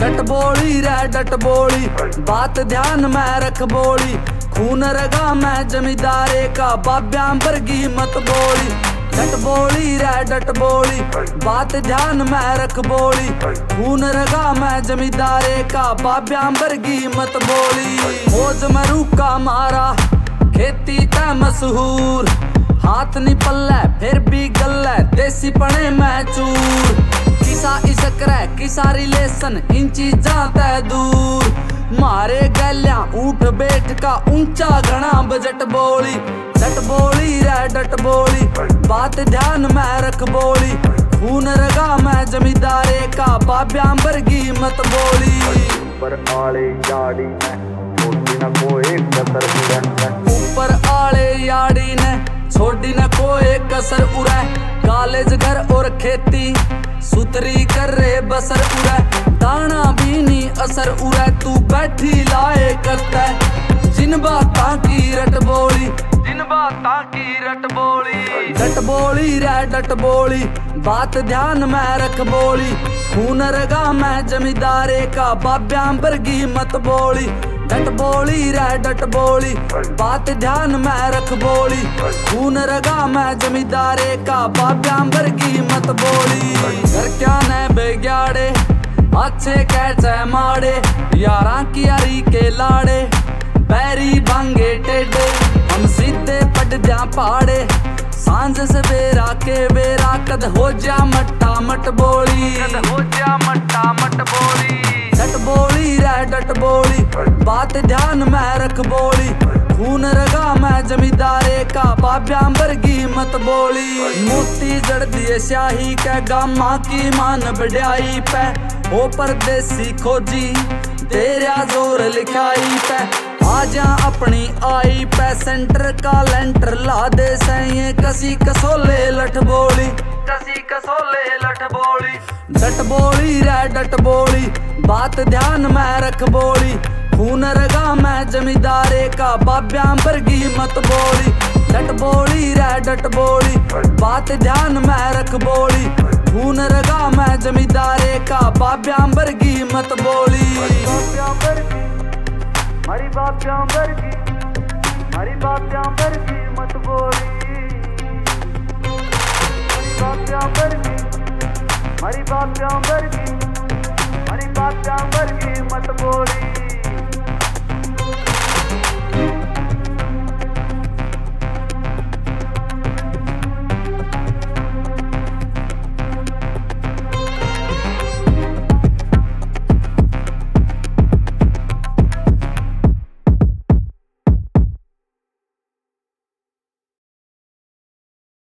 डट बोली रे डट बोली, बात ध्यान में रख बोली। खून रगा मैं जमींदारे का, बाब्यां वर्गी मत बोली। डट बोली रे डट बोली, बात ध्यान में रख बोली। खून रगा मैं जमींदारे का, बाब्यां वर्गी मत बोली। फौज में रूका मारा, खेती तै मशहूर। हाथ नी पल्ले फिर भी गल्ले, देसी पने में चूर। किसा इशक रे किसा रिलेशन, इन चीजां तै दूर। मारे गैलियां ऊठ बैठ का, ऊंचा घना बजट बोली। डट बोली रे डट बोली, बात ध्यान में रख बोली। खून रगा मैं जमींदारे का, बाब्यां वर्गी मत बोली। ऊपर आले याड़ी ने छोड़ी न कोई कसर उड़े, ऊपर आले याड़ी ने छोड़ी न कोई कसर उड़े। कॉलेज घर और खेती सुतरी कर रे बसर उड़े। दाना भी नी असर उड़े, तू बैठी लाए करता। जिन बातां की रट बोली, जिन बातां की रट बोली। डट बोली रे डट बोली, बात ध्यान में रख बोली। खून रगा मैं जमींदारे का, बाब्यां वर्गी मत बोली। डट बोली रे डट बोली, बात ध्यान में रख बोली। खून रगा मैं जमींदारे का, बाब्यां वर्गी मत बोली। घर क्या ने बेग्याड़े, अच्छे कैसे माड़े। यारां की यारी के लाड़े, पैरी भांगे टेढ़े। हम सीधे पट जा पाड़े, सांझ से बेरा के बेरा। कद हो जा मट्टा मट बोली, कद हो जा मट्टा मट बोली। डट बोली रे डट बोली, बात ध्यान में रख बोली। खून रगा मैं जमींदारे का, बाब्यां वर्गी मत बोली। मोती जड़ दिए स्याही के, गामा की मान बढ़ाई पे। ओ परदेसी खोजी तेरा जोर लिखाई पे। आजा अपनी आई पे, सेंटर का लेंटर ला दे सही। कसी कसोले लठ बोली, कसी कसोले लठ बोली। डट बोली रे डट बोली, बात ध्यान में रख बोली। खून रगा मैं जमींदारे का, बाब्यां वर्गी मत बोली। डट बोली रे डट बोली, बात ध्यान में रख बोली। खून रगा मैं जमींदारे का, बाब्यां वर्गी मत बोली। बाब्यां वर्गी हरी बाब्यां वर्गी, हरी बाब्यां वर्गी मत बोली। हरी बाब्यां वर्गी, हरी बाब्यां वर्गी, हरी बाब्यां वर्गी मत बोली।